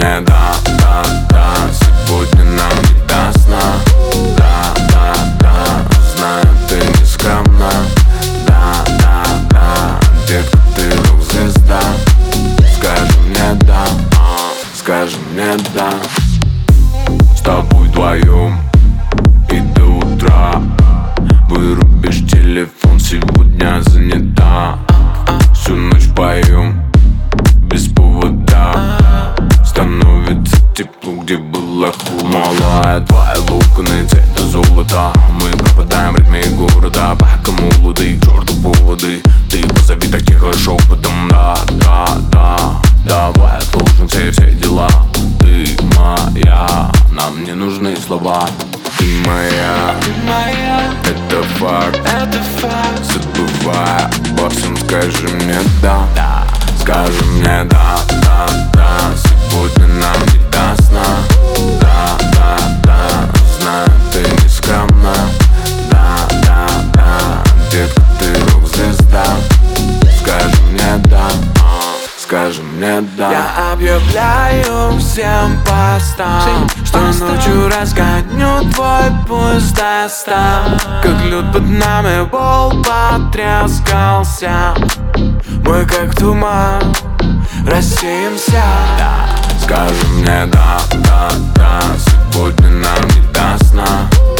мне да, да, да. Сегодня нам не до сна. Да, да, да, знаю, ты не скромна. Да, да, да, детка, ты рок-звезда. Скажи мне да, скажи мне да. С тобой вдвоем и до утра. Вырубишь телефон, сегодня занята. Всю ночь поем без повода. Становится тепло, где было холодно. Малая, твои локоны цвета золота. Мы пропадаем в ритме города. Пока молоды, к черту поводы. Ты позови так тихо шепотом. Да, да, да, давай отложим все дела. Ты моя, нам не нужны слова. Ты моя, это факт, забывая обо всем, скажи мне да, да. Скажи мне да, да, да. Сегодня нам не до сна. Да, да, да, знаю, ты не скромна. Да, да, да, детка, ты рок-звезда. Скажи мне да, скажи мне да. Я объявляю всем постам, что ночью разгоню твой пульс до 100. Как лед под нами пол потрескался. Мы как туман рассеемся. Скажи мне да, да, да. Сегодня нам не до сна.